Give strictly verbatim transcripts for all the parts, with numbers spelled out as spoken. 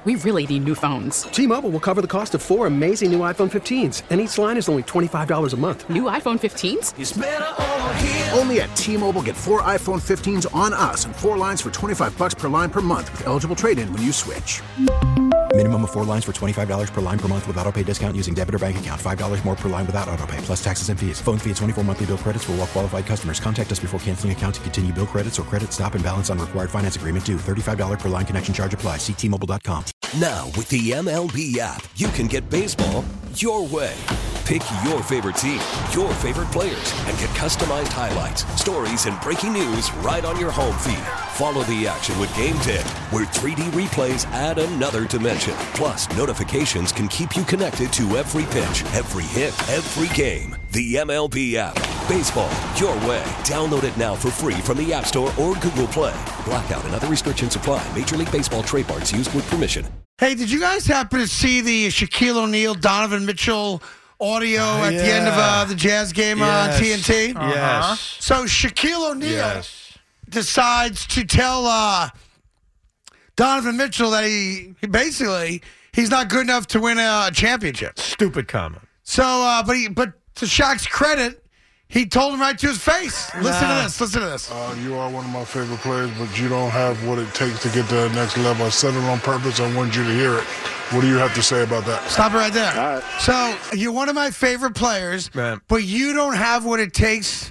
we really need new phones. T-Mobile will cover the cost of four amazing new iPhone fifteens, and each line is only twenty-five dollars a month. New iPhone fifteens? It's better over here. Only at T-Mobile, get four iPhone fifteens on us and four lines for twenty-five dollars per line per month with eligible trade-in when you switch. Minimum of four lines for twenty-five dollars per line per month with autopay discount using debit or bank account. five dollars more per line without autopay, plus taxes and fees. Phone fee at twenty-four monthly bill credits for well-qualified customers. Contact us before canceling account to continue bill credits or credit stop and balance on required finance agreement due. thirty-five dollars per line connection charge applies. See T Mobile dot com. Now, with the M L B app, you can get baseball your way. Pick your favorite team, your favorite players, and get customized highlights, stories, and breaking news right on your home feed. Follow the action with Game Day, where three D replays add another dimension. Plus, notifications can keep you connected to every pitch, every hit, every game. The M L B app. Baseball your way. Download it now for free from the App Store or Google Play. Blackout and other restrictions apply. Major League Baseball trademarks used with permission. Hey, did you guys happen to see the Shaquille O'Neal, Donovan Mitchell audio at yeah. the end of uh, the Jazz game yes. on T N T? Uh-huh. Yes. So Shaquille O'Neal yes. decides to tell uh, Donovan Mitchell that he, he basically he's not good enough to win a championship. Stupid comment. So, uh, but he, but to Shaq's credit, he told him right to his face. Listen nah. to this. Listen to this. Uh, you are one of my favorite players, but you don't have what it takes to get to the next level. I said it on purpose. I want you to hear it. What do you have to say about that? Stop it right there. All right. So you're one of my favorite players, Man. but you don't have what it takes.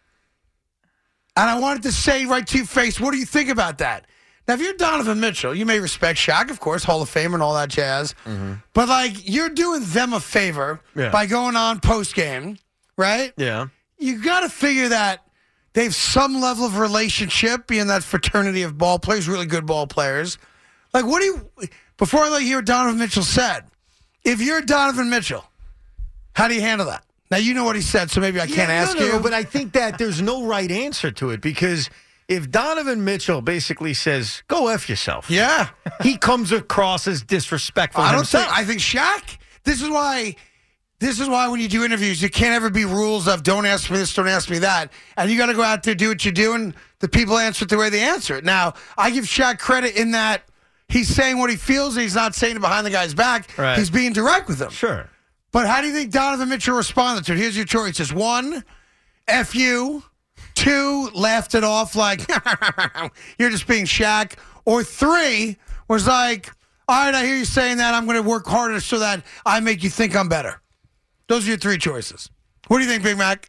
And I wanted to say right to your face, what do you think about that? Now, if you're Donovan Mitchell, you may respect Shaq, of course, Hall of Fame and all that jazz. Mm-hmm. But, like, you're doing them a favor yeah. by going on post-game, right? Yeah. You got to figure that they have some level of relationship, being that fraternity of ball players, really good ball players. Like, what do you, before I let you hear what Donovan Mitchell said, if you're Donovan Mitchell, how do you handle that? Now, you know what he said, so maybe I can't yeah, ask no, no, you. No, but I think that there's no right answer to it because if Donovan Mitchell basically says, go F yourself. Yeah. He comes across as disrespectful I don't himself. think, I think Shaq, this is why... This is why when you do interviews, you can't ever be rules of don't ask me this, don't ask me that. And you got to go out there, do what you do, and the people answer it the way they answer it. Now, I give Shaq credit in that he's saying what he feels, and he's not saying it behind the guy's back. Right. He's being direct with him. Sure. But how do you think Donovan Mitchell responded to it? Here's your choices. One, F you. Two, laughed it off like, you're just being Shaq. Or three, was like, all right, I hear you saying that. I'm going to work harder so that I make you think I'm better. Those are your three choices. What do you think, Big Mac?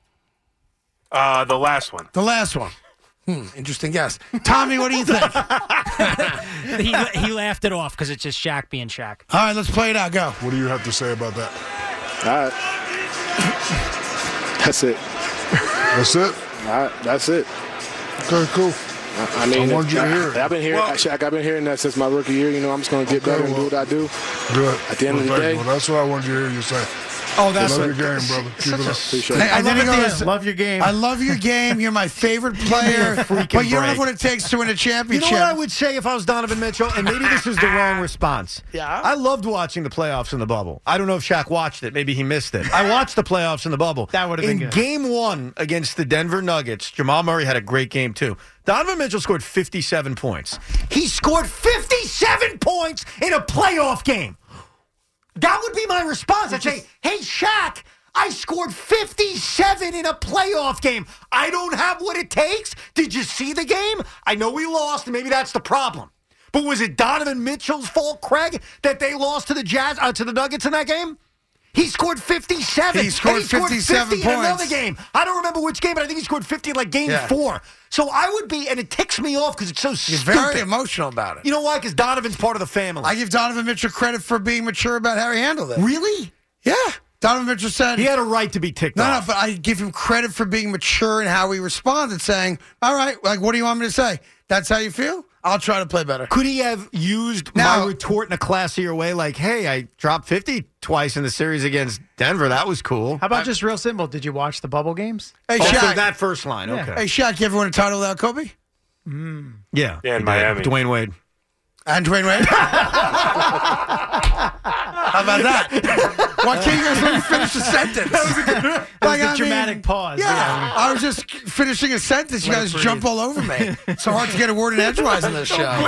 Uh, the last one. The last one. Hmm, interesting guess. Tommy, what do you think? he, he laughed it off because it's just Shaq being Shaq. All right, let's play it out. Go. What do you have to say about that? All right. That's it. That's it? All right, that's it. Okay, cool. I, I mean, I want you to I, hear it. I've been hearing, well, Shaq, I've been hearing that since my rookie year. You know, I'm just going to get okay, better and well, do what I do. Good. At the end well, of the day. Well, that's what I want you to hear you say. Oh, that's love what, your game, brother. Keep it up. Appreciate Hey, it. I, then he goes, love your game. I love your game. You're my favorite player. But you don't have break. what it takes to win a You championship. know what I would say if I was Donovan Mitchell? And maybe this is the wrong response. Yeah. I loved watching the playoffs in the bubble. I don't know if Shaq watched it. Maybe he missed it. I watched the playoffs in the bubble. That would have been in good. game one against the Denver Nuggets, Jamal Murray had a great game too. Donovan Mitchell scored fifty-seven points. He scored fifty-seven points in a playoff game. That would be my response. I'd say, hey, Shaq, I scored fifty-seven in a playoff game. I don't have what it takes. Did you see the game? I know we lost, and maybe that's the problem. But was it Donovan Mitchell's fault, Craig, that they lost to the Jazz, uh, to the Nuggets in that game? He scored fifty-seven. He scored and he scored fifty-seven fifty in points. another game. I don't remember which game, but I think he scored fifty in like game Yeah. four. So I would be, and it ticks me off because it's so He's stupid. very emotional about it. You know why? Because Donovan's part of the family. I give Donovan Mitchell credit for being mature about how he handled it. Really? Yeah. Donovan Mitchell said... He had a right to be ticked no, off. No, but I give him credit for being mature in how he responded, saying, all right, like, what do you want me to say? That's how you feel? I'll try to play better. Could he have used Now- my retort in a classier way? Like, hey, I dropped fifty twice in the series against Denver. That was cool. How about just real simple? Did you watch the bubble games? Hey, Oh, so Shaq. that first line, Yeah. okay. Hey, Shaq, you ever win a title without Kobe? Yeah. Yeah, in he did. Miami. Dwayne Wade. And Dwayne Wade? How about that? Why can't you guys let me finish a sentence? That was a dramatic pause. Yeah, Yeah. I was just finishing a sentence. You Let it guys breathe. jump all over me. It's so hard to get a word in edgewise in this show.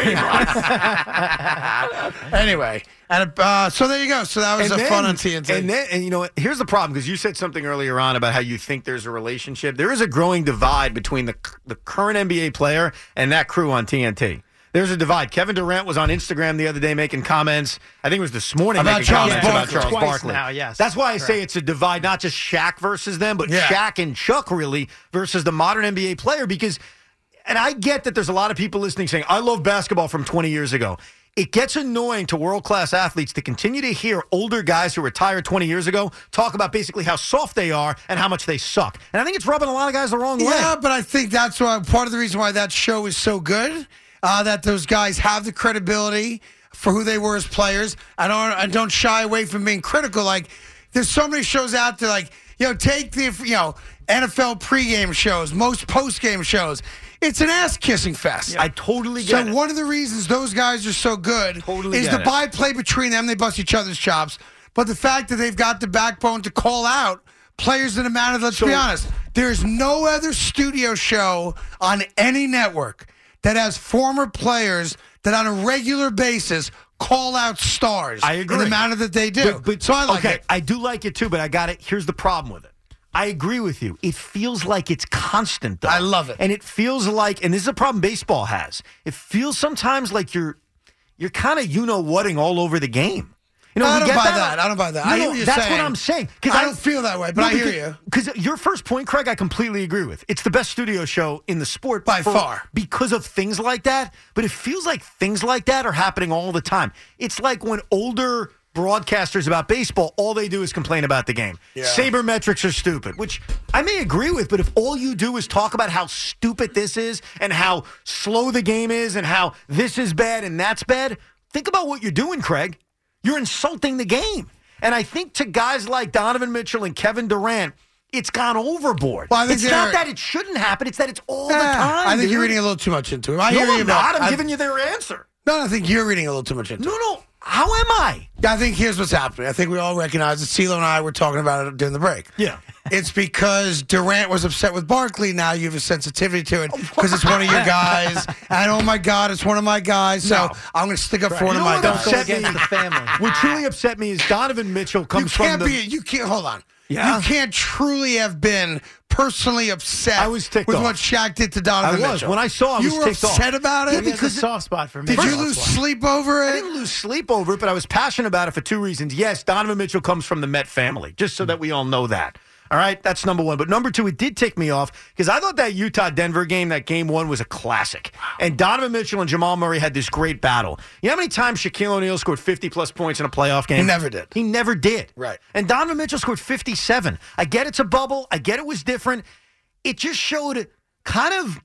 Anyway, and uh, so there you go. So that was And a then- fun on T N T. And then, and you know, what? Here's the problem because you said something earlier on about how you think there's a relationship. There is a growing divide between the the current N B A player and that crew on T N T. There's a divide. Kevin Durant was on Instagram the other day making comments. I think it was this morning About making Charles comments Barkley. about Charles Twice Barkley. now, yes. That's why I Correct. say it's a divide, not just Shaq versus them, but Yeah. Shaq and Chuck really versus the modern N B A player. Because, and I get that there's a lot of people listening saying, I love basketball from twenty years ago. It gets annoying to world-class athletes to continue to hear older guys who retired twenty years ago talk about basically how soft they are and how much they suck. And I think it's rubbing a lot of guys the wrong way. Yeah, but I think that's why part of the reason why that show is so good. Uh, that those guys have the credibility for who they were as players. I don't. I don't shy away from being critical. Like, there's so many shows out there. Like, you know, take the you know N F L pregame shows, most postgame shows. It's an ass kissing fest. I totally So get it. one of the reasons those guys are so good Totally is get the it. byplay between them. They bust each other's chops, but the fact that they've got the backbone to call out players in a manner. Let's So- be honest. There's no other studio show on any network that has former players that on a regular basis call out stars. I agree. In the manner that they do. But, but- so I like okay, it. I do like it too, but I got it. Here's the problem with it. I agree with you. It feels like it's constant, though. I love it. And it feels like, and this is a problem baseball has, it feels sometimes like you're you're kind of you-know-whatting all over the game. You know, I you don't get buy that? that. I don't buy that. No, I hear no, what you're that's saying. what I'm saying. I don't feel that way, but I hear you. Because your first point, Craig, I completely agree with. It's the best studio show in the sport. By for- far. Because of things like that. But it feels like things like that are happening all the time. It's like when older broadcasters about baseball, all they do is complain about the game. Yeah. Sabermetrics are stupid, which I may agree with, but if all you do is talk about how stupid this is and how slow the game is and how this is bad and that's bad, think about what you're doing, Craig. You're insulting the game. And I think to guys like Donovan Mitchell and Kevin Durant, it's gone overboard. Well, I think it's not they're- that it shouldn't happen. It's that it's all the Eh, time. I think dude. you're reading a little too much into it. I No, hear you I'm about- not. I'm I- giving you their answer. No, I think you're reading a little too much into No, it. no. How am I? I think here's what's happening. I think we all recognize that CeeLo and I were talking about it during the break. Yeah. It's because Durant was upset with Barkley. Now you have a sensitivity to it because it's one of your guys. And oh my God, it's one of my guys. So No. I'm going to stick up for You one know of my what guys. upset me? against the family. What truly upset me is Donovan Mitchell You comes can't from the. be. You can't. Hold on. Yeah? You can't truly have been personally upset I was ticked with off. what Shaq did to Donovan I was. Mitchell. When I saw it, I you was were ticked off. upset about it He has a soft spot for me. Did you That's lose why. sleep over I it? didn't lose sleep over it, but I was passionate about it for two reasons. Yes, Donovan Mitchell comes from the Met family, just so that we all know that. All right, that's number one. But number two, it did tick me off because I thought that Utah-Denver game, that game one, was a classic. And Donovan Mitchell and Jamal Murray had this great battle. You know how many times Shaquille O'Neal scored fifty-plus points in a playoff game? He never did. He never did. Right. And Donovan Mitchell scored fifty-seven. I get it's a bubble. I get it was different. It just showed kind of,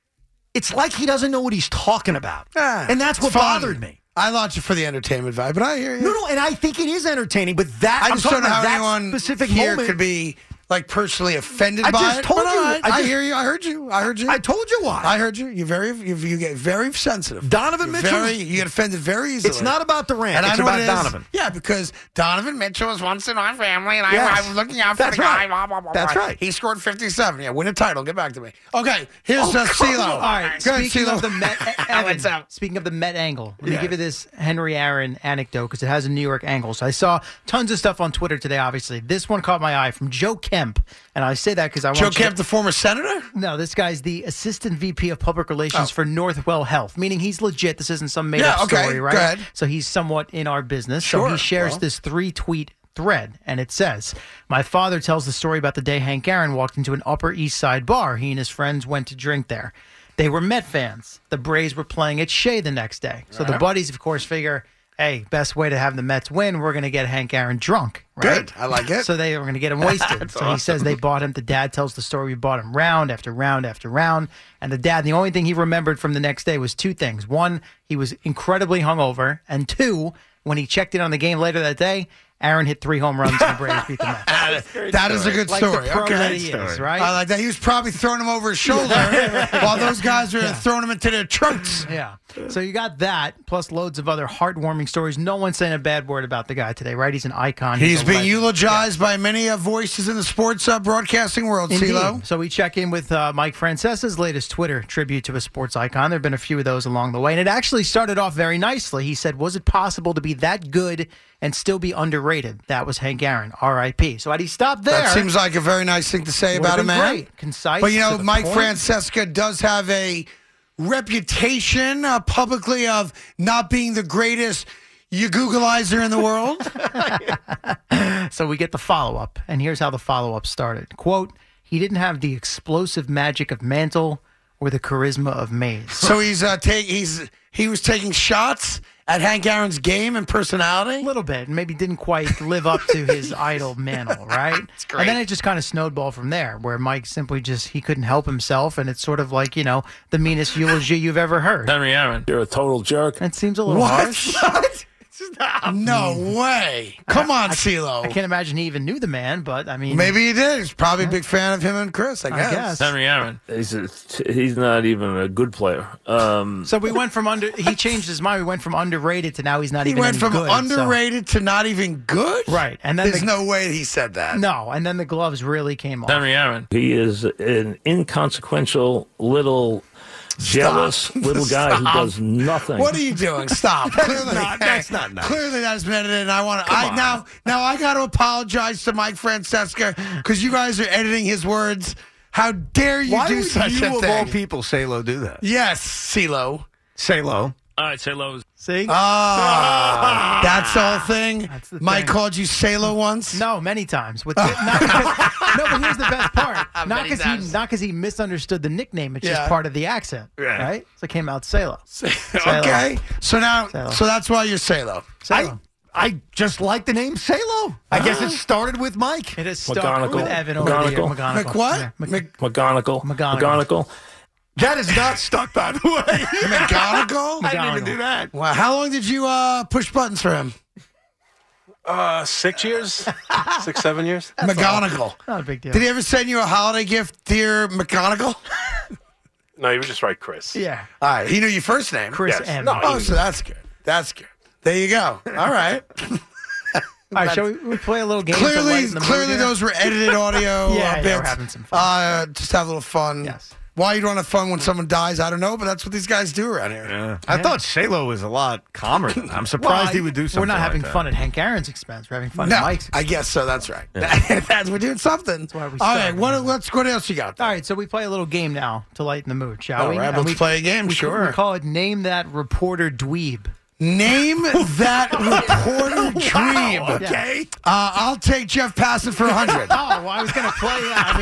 it's like he doesn't know what he's talking about. Ah, and that's it's what fun. bothered me. I launched it for the entertainment vibe, but I hear you. No, no, and I think it is entertaining, but that I I'm just talking don't know about how that anyone specific here moment. could be like personally offended I by just it. told but you. I, I I just- hear you. I heard you. I heard you. I told you why. I heard you. You very you, you get very sensitive. Donovan You're Mitchell- very, you get offended very easily. It's not about Durant. And I it's know about what it is. Donovan. Yeah, because Donovan Mitchell was once in our family, and Yes. I, I was looking out for That's the guy. right. Blah, blah, blah, That's blah. right. He scored fifty-seven. Yeah, win a title. Get back to me. Okay, here's Oh, uh, come CeeLo. on. All right. Go ahead, Speaking CeeLo. of the Met, Evan, speaking of the Met angle, let me Yeah. give you this Henry Aaron anecdote because it has a New York angle. So I saw tons of stuff on Twitter today. Obviously, this one caught my eye from Joe Kemp, and I say that because I want Joe you to- Kemp, the former senator? No, this guy's the assistant V P of public relations Oh. for Northwell Health, meaning he's legit. This isn't some made Yeah, up okay, story, right? go ahead. So he's somewhat in our business. So Sure, he shares well. this three tweet thread, and it says, "My father tells the story about the day Hank Aaron walked into an Upper East Side bar. He and his friends went to drink there. They were Met fans. The Braves were playing at Shea the next day. So the buddies, of course, figure, hey, best way to have the Mets win, we're going to get Hank Aaron drunk. Right? Good. I like it. So they were going to get him wasted. So he says they bought him. The dad tells the story. We bought him round after round after round. And the dad, the only thing he remembered from the next day was two things. One, he was incredibly hungover. And two, when he checked in on the game later that day, Aaron hit three home runs and the Braves beat the Mets. That is a good Like story. the pro okay. that he is, right? I like that. He was probably throwing him over his shoulder while those guys were throwing him into their throats. Yeah. So you got that, plus loads of other heartwarming stories. No one's saying a bad word about the guy today, right? He's an icon. He's a being legend. eulogized by many uh, voices in the sports uh, broadcasting world, Indeed. CeeLo. So we check in with uh, Mike Francesa's latest Twitter tribute to a sports icon. There have been a few of those along the way, and it actually started off very nicely. He said, was it possible to be that good and still be underrated? That was Hank Aaron, R I P So had he stopped there... That seems like a very nice thing to say about a man. Great. Concise. But, you know, to the Mike point. Francesa does have a reputation uh, publicly of not being the greatest you Googleizer in the world. So we get the follow-up, and here's how the follow-up started. Quote, he didn't have the explosive magic of Mantle or the charisma of Mays. So he's uh, take he's he was taking shots at Hank Aaron's game and personality? A little bit. Maybe didn't quite live up to his idol Mantle, right? That's great. And then it just kind of snowballed from there, where Mike simply just, he couldn't help himself, and it's sort of like, you know, the meanest eulogy you've ever heard. Henry Aaron, you're a total jerk. That seems a little What? harsh. What? No way. Come on, CeeLo. I can't imagine he even knew the man, but I mean... Maybe he did. He's probably a big fan of him and Chris, I I guess. guess. Henry Aaron, he's a, he's not even a good player. Um, So we went from under... He changed his mind. We went from underrated to now he's not He even went any from good, so- underrated to not even good? Right. And then There's the, no way he said that. No, and then the gloves really came off. Henry Aaron, he is an inconsequential little... jealous little guy who Stop. does nothing. What are you doing? Stop. Clearly, not- that's not nice. Clearly, that's been edited. And I want to. I now, now I got to apologize to Mike Francesa because you guys are editing his words. How dare you Why do would such you, a of thing? all people, CeeLo, do that? Yes, CeeLo. CeeLo. All right, say lows. See? Ah, that's the whole thing. That's the Mike thing. called you CeeLo once. No, many times. With not because, no, but here's the best part. Not Many because times. he not because he misunderstood the nickname. It's Yeah. just part of the accent, Yeah. right? So it came out Salo. Okay, so now, CeeLo. so that's why you're CeeLo. I, I just like the name CeeLo. I guess it started with Mike. It is stuck McGonagall. with Evan over here. McGonagall. McGonagall. Mc what? Yeah, Mc- Mc- McGonagall. McGonagall. McGonagall. That is not stuck, by the way. McGonagall? I didn't even do that. Wow, how long did you uh, push buttons for him? Uh, six years, six seven years. McGonagall. Not a big deal. Did he ever send you a holiday gift, dear McGonagall? No, you were just right, Chris. Yeah. All right, he knew your first name. Chris Yes. M. No, All Oh, so that's good. That's good. There you go. All right. right, shall we, we play a little game? to Clearly, lighten the mood clearly here? those were edited audio. Yeah, uh, yeah, we're bits. having some fun. Uh, just have a little fun. Yes. Why you don't have fun when someone dies, I don't know, but that's what these guys do around here. Yeah. I thought CeeLo was a lot calmer than that. I'm surprised Well, he would do something We're not like having that. fun at Hank Aaron's expense. We're having fun No, at Mike's expense. I guess so. That's right. that's we're doing something. why we All right. started. What, what's, what else you got? All right, so we play a little game now to lighten the mood, shall All we? right, And let's we, play a game. we, Sure. We call it Name That Reporter Dweeb. Name that reporter dream. Okay. Uh, I'll take Jeff Passett for a hundred. Oh, well, I was going to play that.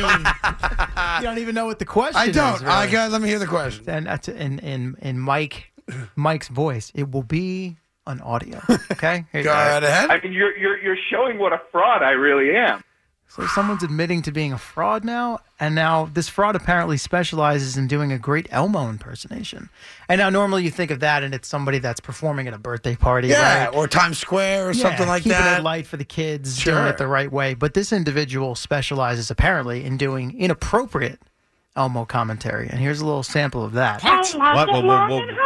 I mean, you don't even know what the question I don't. is. really. I got. Let me hear the question. And that's in, in, in Mike Mike's voice. It will be an audio. Okay? Here you Go right ahead. I mean, you're you're you're showing what a fraud I really am. So someone's admitting to being a fraud now, and now this fraud apparently specializes in doing a great Elmo impersonation. And now normally you think of that, and it's somebody that's performing at a birthday party, Yeah, right? or Times Square or Yeah, something like keeping that. it light for the kids, Sure. doing it the right way. But this individual specializes apparently in doing inappropriate Elmo commentary, and here's a little sample of that. What? Whoa, whoa,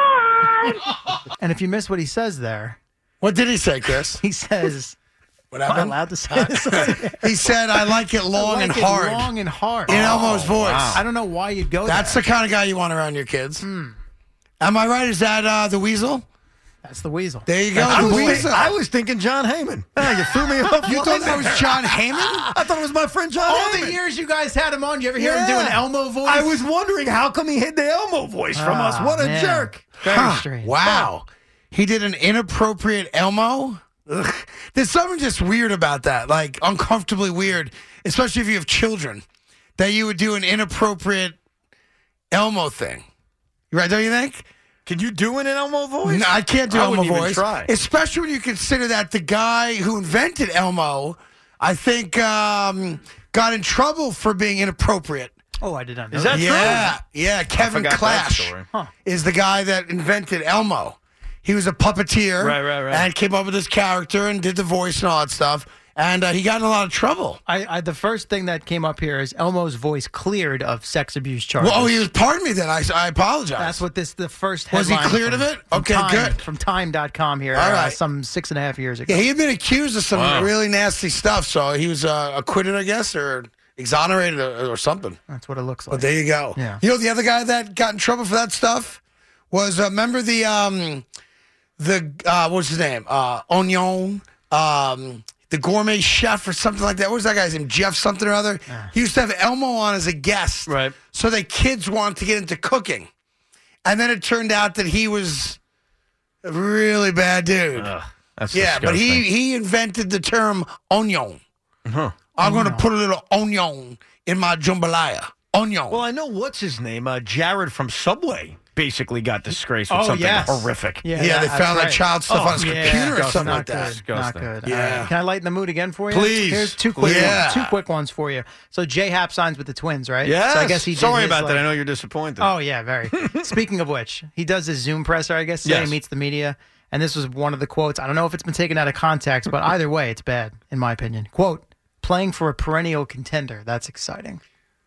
whoa. And if you miss what he says there, What did he say, Chris? he says, What "Am I happened? allowed to say this?" He said, "I like it long I like and it hard." long and hard. In Elmo's voice. I don't know why you'd go That's there. the kind of guy you want around your kids. Am I right? Is that uh, the Weasel? That's the weasel. There you go. I the was, Weasel. think- I was thinking John Heyman. Ah, you threw me off. you thought that was John Heyman? I thought it was my friend John All Heyman. the years you guys had him on, you ever hear him Yeah. do an Elmo voice? I was wondering how come he hid the Elmo voice from us. Ah, What a man. jerk. Very Huh, strange. Wow. He did an inappropriate Elmo? Ugh. There's something just weird about that, like uncomfortably weird, especially if you have children, that you would do an inappropriate Elmo thing. Right, don't you think? Can you do an Elmo voice? No, I can't do I Elmo wouldn't even voice. try. Especially when you consider that the guy who invented Elmo, I think, um, got in trouble for being inappropriate. Oh, I did not know Is that true? Yeah, yeah. Kevin forgot that Clash story. Huh. is the guy that invented Elmo. He was a puppeteer, Right, right, right. and came up with this character and did the voice and all that stuff. and uh, he got in a lot of trouble. I, I the first thing that came up here is Elmo's voice cleared of sex abuse charges. Well, oh, he was. Pardon me. Then I, I apologize. That's what this the first Was he headline cleared from- of it? from Okay, Time- good. From time dot com here, All uh, right. some six and a half years ago. Yeah, he had been accused of some Wow. really nasty stuff, so he was uh, acquitted, I guess, or exonerated or, or something. That's what it looks like. But there you go. Yeah. You know, the other guy that got in trouble for that stuff was, uh, remember the, um, the uh, what's his name? Uh, Onion, um, the gourmet chef or something like that. What was that guy's name? Jeff something or other? He used to have Elmo on as a guest. Right. So the kids wanted to get into cooking. And then it turned out that he was a really bad dude. Ugh, that's yeah, but he, disgusting. he invented the term onion. Huh. I'm going to put a little onion in my jambalaya. Onion. Well, I know what's his name. Uh, Jared from Subway basically got disgraced with Oh, something yes. horrific. Yeah, Yeah, they that's found like right. child stuff Oh, on his yeah. computer or Disgusting. something Not like that. good. Not good. Yeah. All right. Can I lighten the mood again for you? Please. Here's two quick Yeah. ones, two quick ones for you. So J Hap signs with the Twins, right? Yes. So I guess he did Sorry his, about like- that. I know you're disappointed. Oh yeah, very. Speaking of which, he does his Zoom presser, I guess. Today Yes. he meets the media, and this was one of the quotes. I don't know if it's been taken out of context, but either way, it's bad in my opinion. Quote: "Playing for a perennial contender. That's exciting."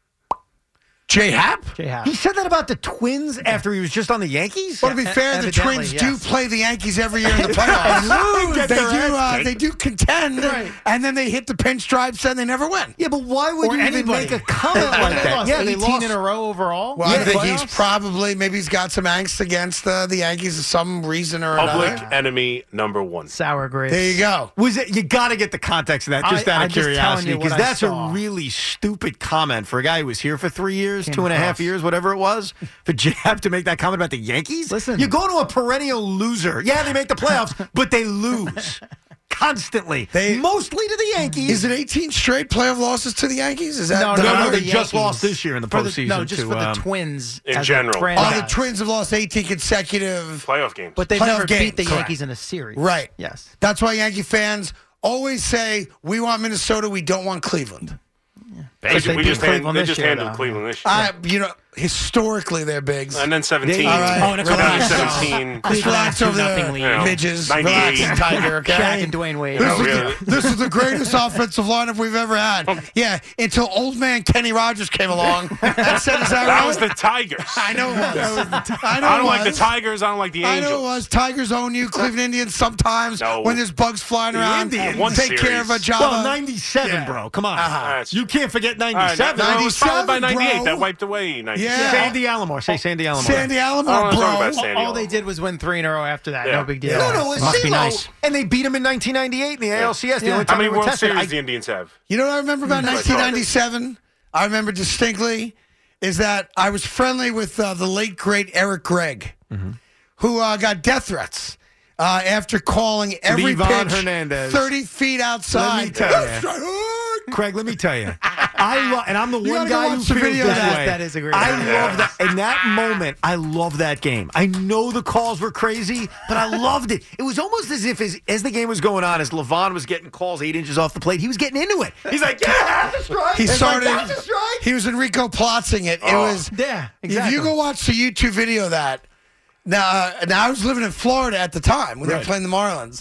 J Hap? J Hap. He said that about the Twins after he was just on the Yankees? Well, to be fair, the evidently, Twins yes. do play the Yankees every year in the playoffs. Get they their do. ass Uh, kicked. they do contend, Right. and then they hit the pinstripes and they never win. Yeah, but why would Or you even anybody. make a comment like They that? lost Yeah, they eighteen lost in a row overall. Well, Yeah, I think he's playoffs? probably maybe he's got some angst against uh, the Yankees for some reason or Public another. enemy number one. Sour grapes. There you go. Was it? You got to get the context of that, just I- out I'm of just telling curiosity, you what because I that's a saw. really stupid comment for a guy who was here for three years, Came two and a half across. years, whatever it was. For Jab to make that comment about the Yankees, Listen. you go to a perennial loser. Yeah, they make the playoffs, but they lose constantly, They- mostly to the Yankees. Is it eighteen straight playoff losses to the Yankees? Is that No, the no, no, no, they the just Yankees. lost this year in the For the- postseason no, just to, for the um, Twins in as a general. Oh, franchise. the Twins have lost eighteen consecutive. Playoff games. But they've Playoff never games, beat the correct. Yankees in a series. Right. Yes. That's why Yankee fans always say, we want Minnesota, we don't want Cleveland. Basically, they we beat just, hand, Cleveland they this just year, handled though. Cleveland this year. I, you know, historically they're bigs. and then seventeen. All right. Oh, and a couple twenty of seventeen. Just relax over Nothing there, lead. Yeah. midges. ninety-eight. Relax, Tiger, okay? Shaq and Dwayne Wade. This, Oh, is really? the, this is the greatest offensive lineup we've ever had. Yeah, until old man Kenny Rogers came along and said, is that, That right? was the Tigers. I know it was. I know I it don't like the was. Tigers. I don't like the I Angels. know it was. Tigers own you. Cleveland Indians sometimes No. when there's bugs flying The around. Indians. One Take care of a series. job. well, ninety-seven, Yeah. bro. Come on. That's- You can't forget All right, ninety-seven. that, that was followed by ninety-seven, ninety-eight. bro. That wiped away ninety-seven. Yeah. Sandy Alomar. Say Sandy Alomar. Sandy I Alomar, don't want to talk bro. about Sandy All they Alomar. did was win three in a row after that. Yeah. No big deal. No, no, it's Must be CeeLo. nice. And they beat him in nineteen ninety-eight in the A L C S. The Yeah. only How time many they were World tested. Series I- the Indians have? You know what I remember about Mm. nineteen ninety-seven? I remember distinctly is that I was friendly with uh, the late, great Eric Gregg, Mm-hmm. who uh, got death threats uh, after calling every Levon pitch Hernandez. thirty feet outside. Let me tell you. Craig, let me tell you, I love, and I'm the You one gotta go guy who watch the feels video this of that. way. That is a great I video. love that. In that moment, I love that game. I know the calls were crazy, but I loved it. It was almost as if, as, as the game was going on, as Levon was getting calls eight inches off the plate, he was getting into it. He's like, "Yeah, that's a strike." He It's started. Like, that's a strike. He was Enrico Plotzing it. It Oh. was. Yeah, If exactly. you go watch the YouTube video of that, now, uh, now I was living in Florida at the time when they were Right. playing the Marlins,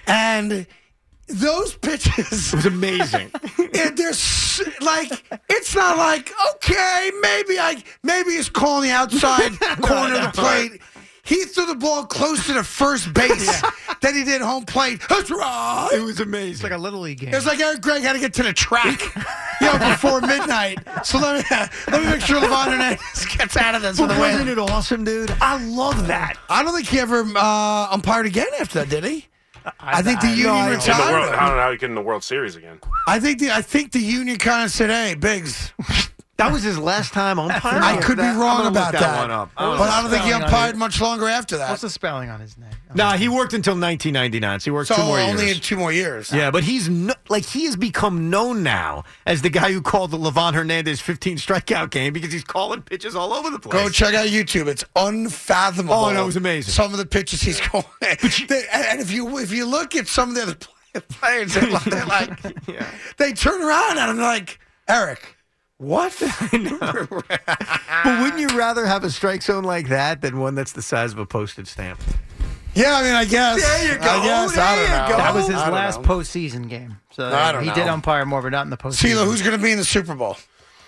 and those pitches. It was amazing. It, there's like it's not like okay, maybe I maybe he's calling the outside corner of the plate. He threw the ball closer to first base than he did home plate. That's right. It was amazing. It's like a little league game. It was like Eric Gregg had to get to the track, you know, before midnight. So let me let me make sure Levon Hernandez gets out of this with But a wasn't win. it awesome, dude? I love that. I don't think he ever uh, umpired again after that, did he? I, think the I- union no, I don't. In the retired world, him. I don't know how he get in the World Series again. I think the I think the union kind of said, "Hey, Biggs." That was his last time umpiring. I could be That- I'm wrong gonna about look that, one up. but I don't think he spelling on umpired it? much longer after that. What's the spelling on his name? No, he worked until nineteen ninety-nine, so he worked So two more only years. in two more years. Yeah, but he's no, like he has become known now as the guy who called the Levon Hernandez fifteen strikeout game because he's calling pitches all over the place. Go check out YouTube. It's unfathomable. Oh, no, it was amazing. Some of the pitches he's going. They- and if you if you look at some of the other play- players, they're like, they're like Yeah. they turn around and I'm like, Eric, what? But wouldn't you rather have a strike zone like that than one that's the size of a postage stamp? Yeah, I mean, I guess. There you go. I guess. I There don't you know. go. That was was his I don't last know. postseason game. So I don't he know. did umpire more, but not in the postseason. CeeLo, who's going to be in the Super Bowl?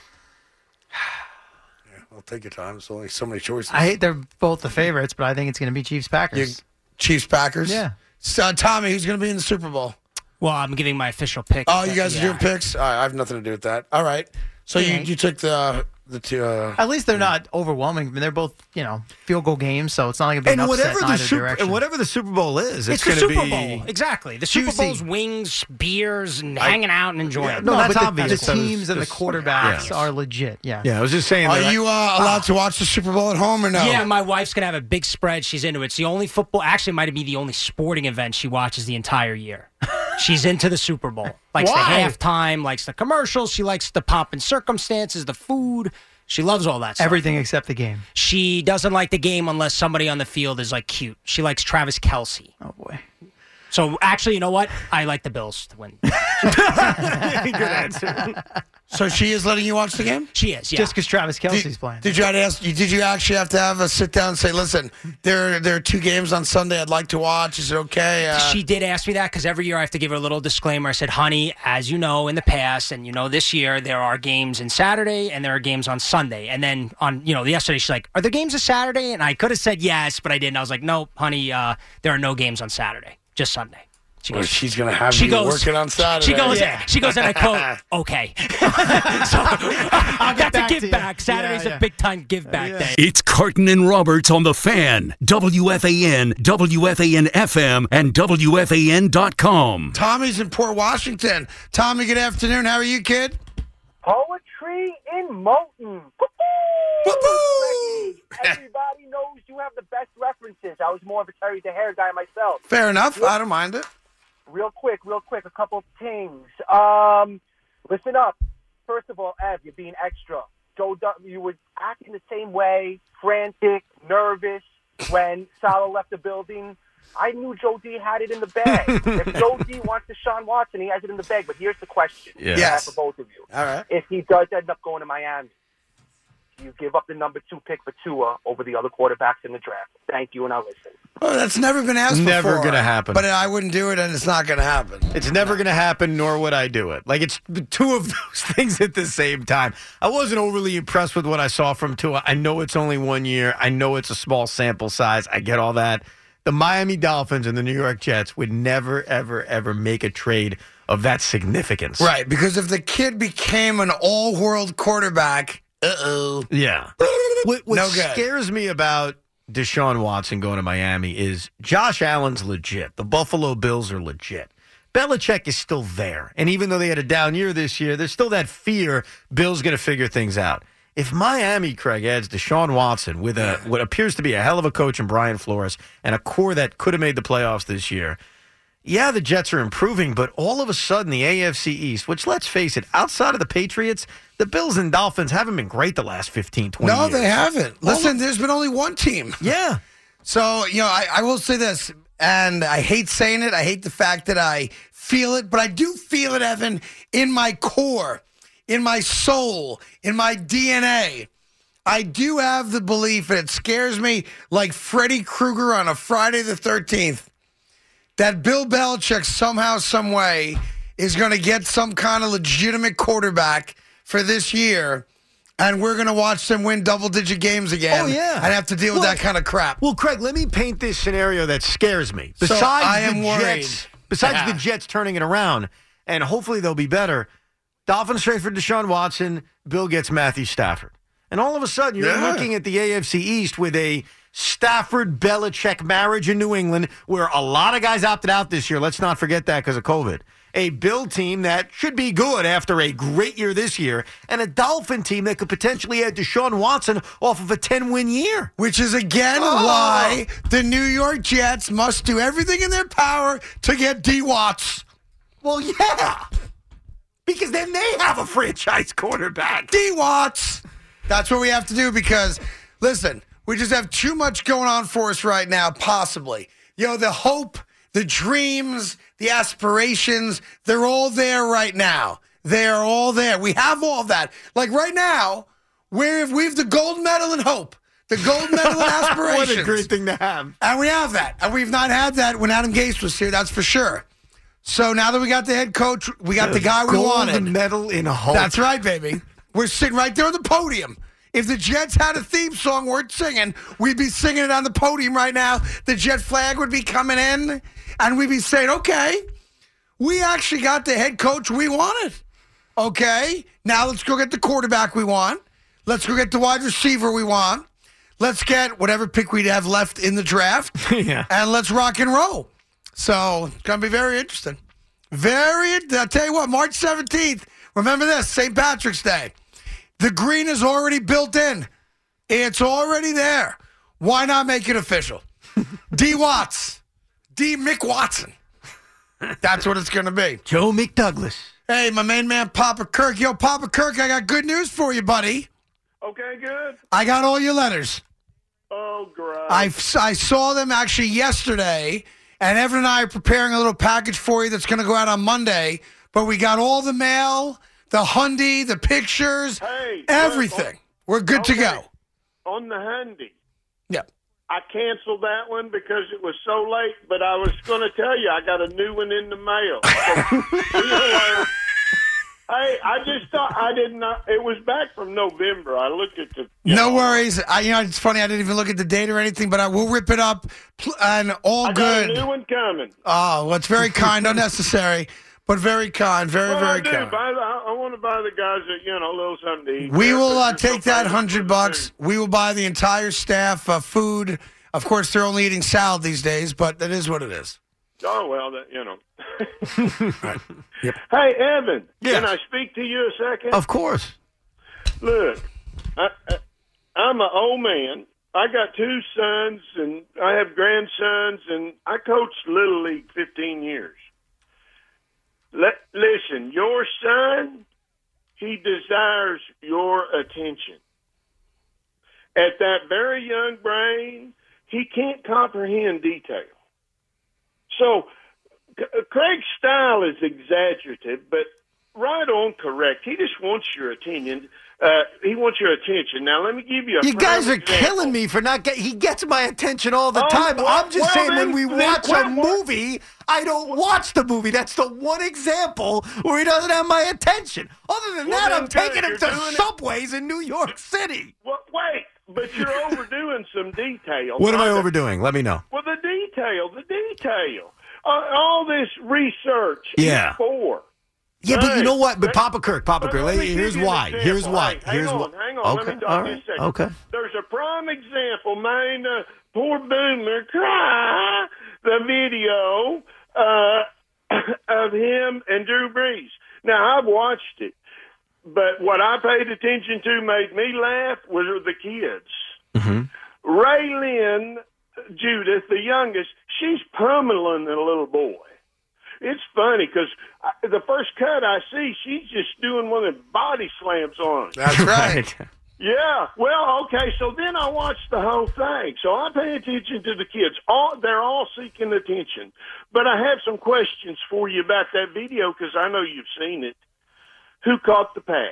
I'll take your time. There's only so many choices. I hate they're both the favorites, but I think it's going to be Chiefs Packers. Chiefs Packers? Yeah. So, Tommy, who's going to be in the Super Bowl? Well, I'm giving my official pick. Oh, you guys yeah. are doing picks? All right, I have nothing to do with that. All right. So Yeah. you, you took the the two. Uh, At least they're not overwhelming. I mean, they're both, you know, field goal games, so it's not like it'll be an And upset whatever in the either super, direction. and whatever the Super Bowl is, It's, it's, the going to Super be Bowl. Exactly. The Super juicy. Bowl's wings, beers, and I- hanging out and enjoying. Yeah, it. no, no, that's but the, obvious. the I was teams and the just- quarterbacks yeah. are legit. Yeah. Yeah, I was just saying. are that you uh, allowed to watch the Super Bowl at home or no? Yeah, my wife's going to have a big spread. She's into it. It's the only football, actually, it might be the only sporting event she watches the entire year. She's into the Super Bowl. Likes Why? the halftime, likes the commercials. She likes the pomp and circumstances, the food. She loves all that stuff. Everything except the game. She doesn't like the game unless somebody on the field is like cute. She likes Travis Kelce. Oh, boy. So actually, you know what? I like the Bills to win. Good answer. So she is letting you watch the game? She is, yeah. Just because Travis Kelsey's Did, playing. did you have to ask? Did you actually have to have a sit down and say, "Listen, there there are two games on Sunday I'd like to watch. Is it okay?" Uh, She did ask me that because every year I have to give her a little disclaimer. I said, honey, as you know in the past, and you know this year, there are games on Saturday and there are games on Sunday. And then on, you know, yesterday she's like, are there games on Saturday? And I could have said yes, but I didn't. I was like, no, honey, uh, there are no games on Saturday, just Sunday. She Well, she's going to have she you goes, working on Saturday. She goes, Yeah. she goes, and I quote, okay. so that's a back to give you. back. Saturday's Yeah, yeah. a big time give back day. It's Carton and Roberts on the Fan, W F A N, W F A N F M, and W F A N dot com. Tommy's in Port Washington. Tommy, good afternoon. How are you, kid? Poetry in Moulton. Woo-hoo! Everybody knows you have the best references. I was more of a Terry the Hair guy myself. Fair enough. I don't mind it. Real quick, real quick, a couple of things. Um, listen up. First of all, Ev, you're being extra. Joe, Dun- you were acting the same way, frantic, nervous when Salah left the building. I knew Joe D had it in the bag. If Joe D wants Deshaun Watson, he has it in the bag. But here's the question. Yeah. I have Yes. for both of you. All right. If he does end up going to Miami, do you give up the number two pick for Tua over the other quarterbacks in the draft? Thank you, and I'll listen. Oh, that's never been asked Never before. gonna happen. But I wouldn't do it, and it's not going to happen. It's never going to happen, nor would I do it. Like, it's two of those things at the same time. I wasn't overly impressed with what I saw from Tua. I know it's only one year. I know it's a small sample size. I get all that. The Miami Dolphins and the New York Jets would never, ever, ever make a trade of that significance. Right, because if the kid became an all-world quarterback, uh-oh. Yeah. What, what No good. scares me about Deshaun Watson going to Miami is Josh Allen's legit. The Buffalo Bills are legit. Belichick is still there. And even though they had a down year this year, there's still that fear Bill's going to figure things out. If Miami, Craig, adds Deshaun Watson with a what appears to be a hell of a coach in Brian Flores and a core that could have made the playoffs this year, yeah, the Jets are improving, but all of a sudden the A F C East, which let's face it, outside of the Patriots, the Bills and Dolphins haven't been great the last fifteen, twenty No, years. they haven't. All Listen, of- there's been only one team. Yeah. So, you know, I, I will say this, and I hate saying it. I hate the fact that I feel it, but I do feel it, Evan, in my core, in my soul, in my D N A. I do have the belief, and it scares me like Freddy Krueger on a Friday the thirteenth, that Bill Belichick somehow, some way is going to get some kind of legitimate quarterback for this year, and we're going to watch them win double-digit games again. Oh, yeah. And have to deal with Well- that kind of crap. Well, Craig, let me paint this scenario that scares me. So Besides I am the worried. Jets, besides Yeah. the Jets turning it around, and hopefully they'll be better, Dolphins trade for Deshaun Watson, Bill gets Matthew Stafford. And all of a sudden, you're Yeah. looking at the A F C East with a Stafford-Belichick marriage in New England, where a lot of guys opted out this year. Let's not forget that because of COVID. A Bill team that should be good after a great year this year, and a Dolphin team that could potentially add Deshaun Watson off of a ten-win year. Which is, again, Oh. why the New York Jets must do everything in their power to get D. Watts. Well, yeah. Because then they have a franchise quarterback. D. Watts. That's what we have to do because, listen, we just have too much going on for us right now, possibly. You know, the hope, the dreams, the aspirations, they're all there right now. They are all there. We have all that. Like right now, we're, we have the gold medal in hope, the gold medal in aspirations. What a great thing to have. And we have that. And we've not had that when Adam Gase was here, that's for sure. So now that we got the head coach, we got the guy we Gold wanted. medal in hope. That's right, baby. We're sitting right there on the podium. If the Jets had a theme song worth singing, we'd be singing it on the podium right now. The Jet flag would be coming in, and we'd be saying, okay, we actually got the head coach we wanted. Okay, now let's go get the quarterback we want. Let's go get the wide receiver we want. Let's get whatever pick we'd have left in the draft. Yeah. And let's rock and roll. So it's going to be very interesting. Very, I'll tell you what, March seventeenth, remember this, Saint Patrick's Day. The green is already built in. It's already there. Why not make it official? D. Watts. D. Mick Watson. That's what it's going to be. Joe McDouglas. Hey, my main man, Papa Kirk. Yo, Papa Kirk, I got good news for you, buddy. Okay, good. I got all your letters. Oh, great. I, I saw them actually yesterday, and Evan and I are preparing a little package for you that's going to go out on Monday, but we got all the mail, the Hyundai, the pictures, hey, everything. look, We're good okay. to go. On the Hyundai. Yep. I canceled that one because it was so late, but I was going to tell you I got a new one in the mail. So, you know, Hey, I just thought I did not. It was back from November. I looked at the. No know, worries. I, you know, it's funny. I didn't even look at the date or anything, but I will rip it up and all I good. Got a new one coming. Oh, well, it's very kind, unnecessary, but very kind, very, well, very I do. kind. Buy the, I want to buy the guys that you know a little something to eat. We there, will uh, there's take no that price hundred bucks. We will buy the entire staff uh, food. Of course, they're only eating salad these days, but that is what it is. Oh well, that you know. Right. Yep. Hey, Evan, yes. Can I speak to you a second? Of course. Look, I, I, I'm an old man. I got two sons, and I have grandsons, and I coached Little League fifteen years. Let, listen, your son, he desires your attention. At that very young brain, he can't comprehend detail. So, Craig's style is exaggerative, but right on correct. He just wants your attention. Uh, he wants your attention. Now, let me give you a You guys are example. killing me for not getting. He gets my attention all the Oh, time. well, I'm just well, saying then- when we then watch quit a wa- movie, I don't watch the movie. That's the one example where he doesn't have my attention. Other than Well, that, then I'm taking good. him to You're doing it- Subways in New York City. Well, wait, but you're overdoing some detail. What am I Right? overdoing? Let me know. Well, the detail, the detail. Uh, all this research Yeah. for. Yeah, but you Hey, know what? But let- Papa Kirk, Papa let- Kirk, let me here's give you an why. example. Here's why. Hey, hang Here's on, why. hang on. Okay, Let me talk all to you a right, second. okay. There's a prime example, man. Uh, poor Boomer cry the video uh, of him and Drew Brees. Now, I've watched it, but what I paid attention to made me laugh was the kids. Mm-hmm. Ray Lynn, Judith, the youngest, she's pummeling the little boy. It's funny because the first cut I see, she's just doing one of the body slams on him. That's right. Yeah. Well, okay. So then I watched the whole thing. So I pay attention to the kids. All they're all seeking attention. But I have some questions for you about that video because I know you've seen it. Who caught the pass?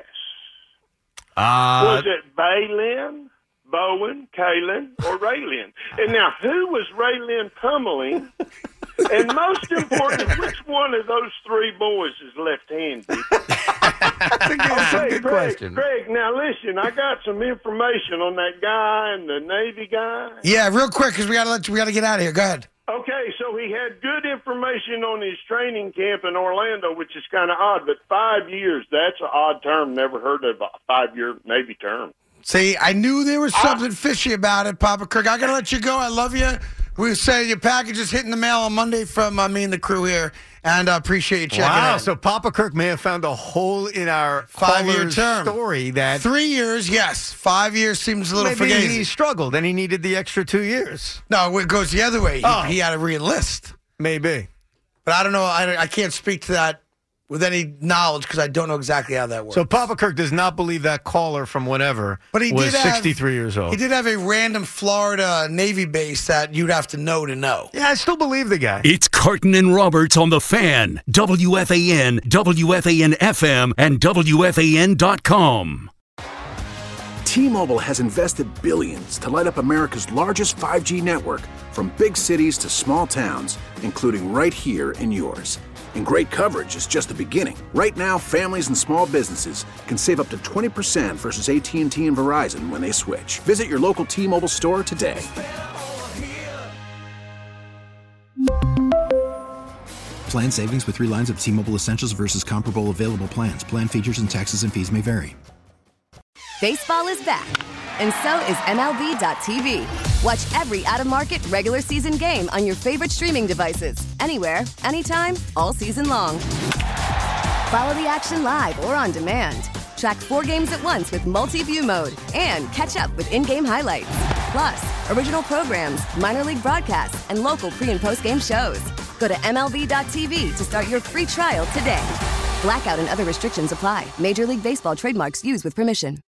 Uh, Was it Baylin, Bowen, Kalen, or Raylin? And now, who was Raylin pummeling? And most important, which one of those three boys is left-handed? That's a good, that's a Okay, good Craig, question. Craig, now listen, I got some information on that guy and the Navy guy. Yeah, real quick because we gotta let you, we gotta get out of here. Go ahead. Okay, so he had good information on his training camp in Orlando, which is kind of odd, but five years, that's an odd term. Never heard of a five-year Navy term. See, I knew there was something fishy about it, Papa Kirk. I got to let you go. I love you. We say your package is hitting the mail on Monday from uh, me and the crew here, and I uh, appreciate you checking Wow, in. so Papa Kirk may have found a hole in our Five-year caller's term. story that Three years, yes. Five years seems a little maybe fugazi. he struggled and he needed the extra two years. No, it goes the other way. He, Oh. he had to re-enlist. Maybe. But I don't know. I, I can't speak to that with any knowledge because I don't know exactly how that works. So Papa Kirk does not believe that caller from whatever But he was did have- sixty-three years old. He did have a random Florida Navy base that you'd have to know to know. Yeah, I still believe the guy. It's Carton and Roberts on The Fan, W F A N, W F A N F M, and W F A N dot com. T-Mobile has invested billions to light up America's largest five G network, from big cities to small towns, including right here in yours. And great coverage is just the beginning. Right now, families and small businesses can save up to twenty percent versus A T and T and Verizon when they switch. Visit your local T-Mobile store today. Plan savings with three lines of T-Mobile Essentials versus comparable available plans. Plan features and taxes and fees may vary. Baseball is back, and so is M L B dot T V. Watch every out-of-market regular season game on your favorite streaming devices, anywhere, anytime, all season long. Follow the action live or on demand. Track four games at once with multi-view mode and catch up with in-game highlights. Plus, original programs, minor league broadcasts, and local pre- and post-game shows. Go to M L B dot T V to start your free trial today. Blackout and other restrictions apply. Major League Baseball trademarks used with permission.